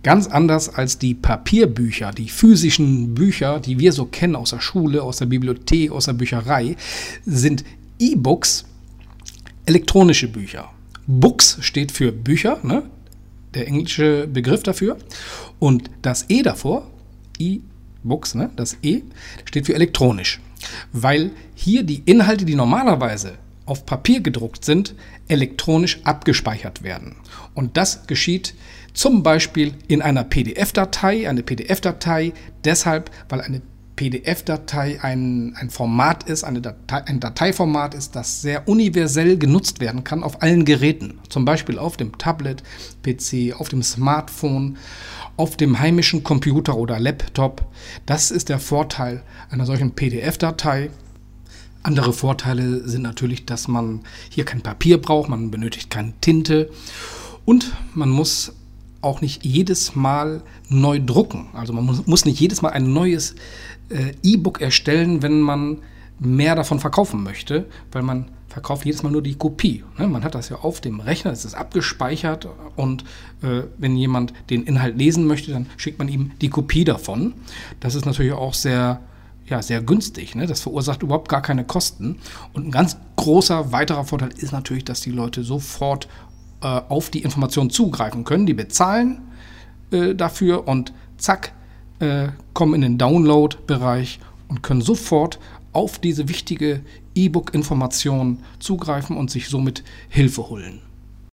Ganz anders als die Papierbücher, die physischen Bücher, die wir so kennen aus der Schule, aus der Bibliothek, aus der Bücherei, sind E-Books elektronische Bücher. Books steht für Bücher, ne? Der englische Begriff dafür. Und das E davor, E-Books, ne? Das E steht für elektronisch. Weil hier die Inhalte, die normalerweise auf Papier gedruckt sind, elektronisch abgespeichert werden. Und das geschieht zum Beispiel in einer PDF-Datei. Eine PDF-Datei deshalb, weil eine PDF-Datei ein Format ist, ein Dateiformat ist, das sehr universell genutzt werden kann auf allen Geräten. Zum Beispiel auf dem Tablet, PC, auf dem Smartphone, auf dem heimischen Computer oder Laptop. Das ist der Vorteil einer solchen PDF-Datei. Andere Vorteile sind natürlich, dass man hier kein Papier braucht, man benötigt keine Tinte und man muss auch nicht jedes Mal neu drucken. Also man muss nicht jedes Mal ein neues E-Book erstellen, wenn man mehr davon verkaufen möchte, weil man verkauft jedes Mal nur die Kopie. Man hat das ja auf dem Rechner, es ist abgespeichert und wenn jemand den Inhalt lesen möchte, dann schickt man ihm die Kopie davon. Das ist natürlich auch sehr günstig. Das verursacht überhaupt gar keine Kosten. Und ein ganz großer weiterer Vorteil ist natürlich, dass die Leute sofort auf die Informationen zugreifen können. Die bezahlen dafür und zack, kommen in den Download-Bereich und können sofort auf diese wichtige E-Book-Information zugreifen und sich somit Hilfe holen.